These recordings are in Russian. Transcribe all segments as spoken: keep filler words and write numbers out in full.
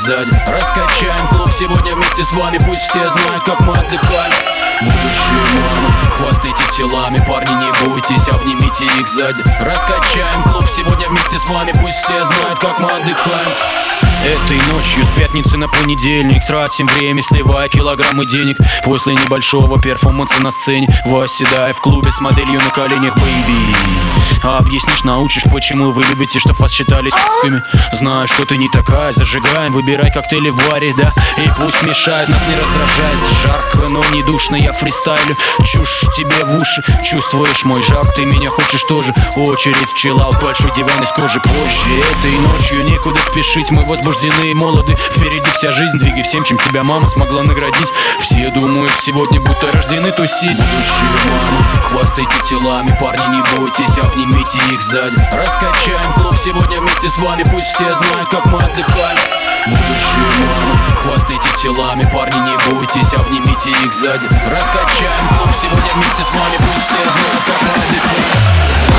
сзади. Раскачаем клуб сегодня вместе с вами, пусть все знают, как мы отдыхаем. Будущие мамы, хвастайте телами, парни, не бойтесь, обнимите их сзади. Раскачаем клуб сегодня вместе с вами, пусть все знают, как мы отдыхаем. Этой ночью с пятницы на понедельник тратим время, сливая килограммы денег. После небольшого перформанса на сцене, восседая в клубе с моделью на коленях, бэйби. Объяснишь, научишь, почему вы любите, чтоб вас считали с***ками. Знаю, что ты не такая, зажигаем, выбирай коктейли в баре, да. И пусть мешает, нас не раздражает. Жарко, но не душно, я фристайлю. Чушь тебе в уши, чувствуешь мой жар, ты меня хочешь тоже. Очередь в чиллаут, большой диван из кожи. Позже этой ночью некуда спешить, мы возбуждены и молоды. Впереди вся жизнь, двигай всем, чем тебя мама смогла наградить. Все думают сегодня, будто рождены тусить. Будущие мамы, хвастайте телами, парни, не бойтесь, обнимите их сзади. Раскачаем клуб сегодня вместе с вами, пусть все знают, как мы отдыхаем. Будущие мамы, хвастайте телами, парни, не бойтесь, обнимите их сзади. Раскачаем клуб сегодня вместе с вами, пусть все знают, как мы отдыхаем.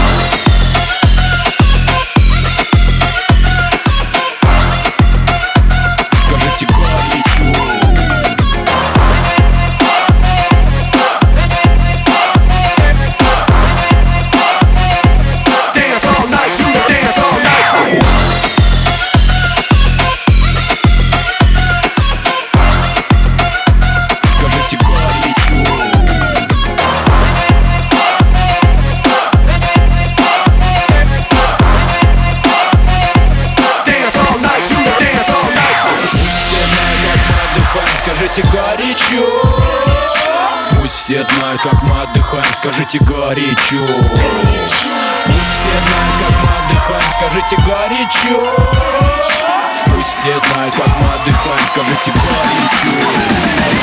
Скажите горячо, пусть все знают, как мы отдыхаем. Скажите горячо, пусть все знают, как мы отдыхаем. Скажите горячо, пусть все знают, как мы отдыхаем. Скажите горячо.